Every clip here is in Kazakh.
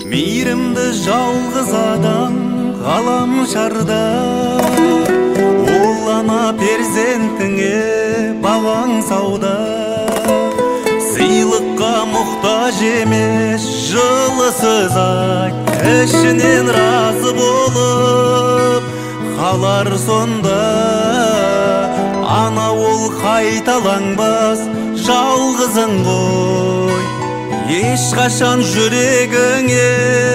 мейірімді жалғыз адам ғаламшарда, ол ана перзентіңе бағаң сауда. Сыйлыққа мұқтаж емес жылысыз айт, ішінен разы болып қалар сонда. Ана ол қайталанбас жалғызың ғой, ешқашан жүрегіңе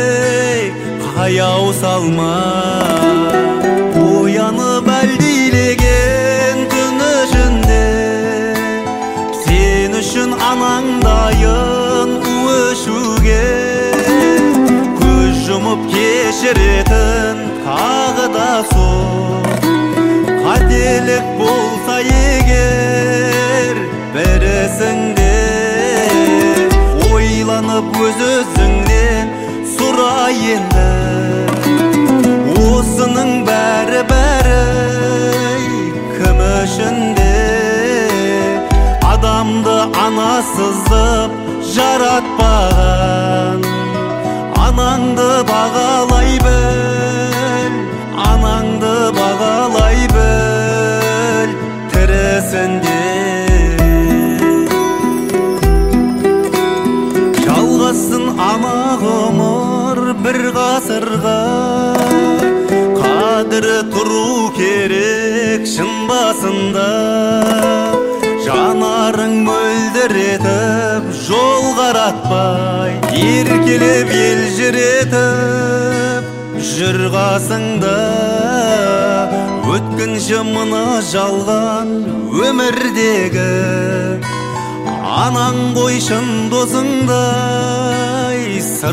қаяу салма. Оянып әлдилеген түн ішінде сен үшін анаңдайын өшуге, көз жұмып кешіретін тағы да сол. Қателік болса егер бірісіңде, ойланып өз өзіңнен сұра енді. Осының бәрі кім үшінде? Адамды анасыздып жаратпаған, анаңды бағалай біл, анаңды бағалай біл тірісінде. Жалғасын ана ғұмыр бір ғасырға, қадірі тұру керек шын басында. Жанарың мөлдір етіп жол қаратпай, еркелеп елжіретіп жүр қасыңда. Өткінші мына жалған өмірдегі, анаң ғой шын досыңдай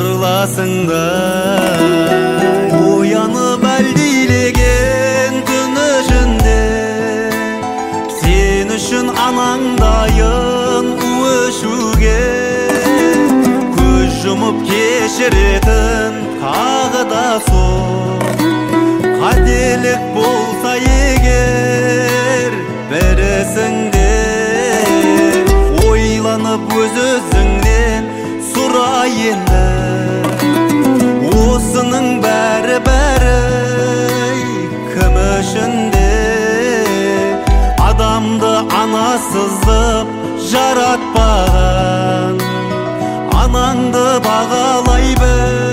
сырласыңдай. Оянып әлдилеген түн ішінде сен үшін анаңдайын өшуге, көз жұмып кешіретін тағы да сол. Қателік болса егер бірісіңде, ойланып өз өзіңнен сұра енді. Осының бәрі кім үшінде? Адамды анасыздып жаратпаған, анаңды бағалай біл,